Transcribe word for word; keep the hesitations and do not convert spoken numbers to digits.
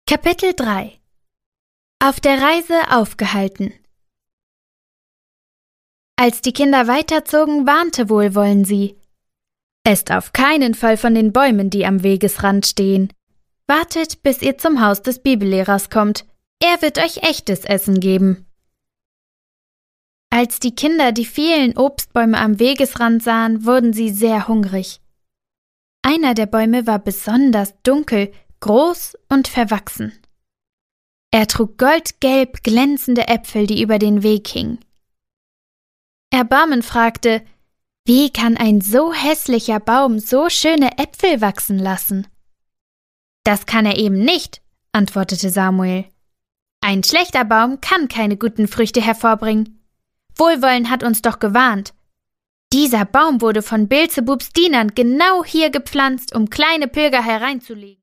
Kapitel drei. Auf der Reise aufgehalten. Als die Kinder weiterzogen, warnte Wohlwollen sie: Esst auf keinen Fall von den Bäumen, die am Wegesrand stehen. Wartet, bis ihr zum Haus des Bibellehrers kommt. Er wird euch echtes Essen geben. Als die Kinder die vielen Obstbäume am Wegesrand sahen, wurden sie sehr hungrig. Einer der Bäume war besonders dunkel, groß und verwachsen. Er trug goldgelb glänzende Äpfel, die über den Weg hingen. Erbarmen fragte: Wie kann ein so hässlicher Baum so schöne Äpfel wachsen lassen? Das kann er eben nicht, antwortete Samuel. Ein schlechter Baum kann keine guten Früchte hervorbringen. Wohlwollen hat uns doch gewarnt. Dieser Baum wurde von Beelzebubs Dienern genau hier gepflanzt, um kleine Pilger hereinzulegen.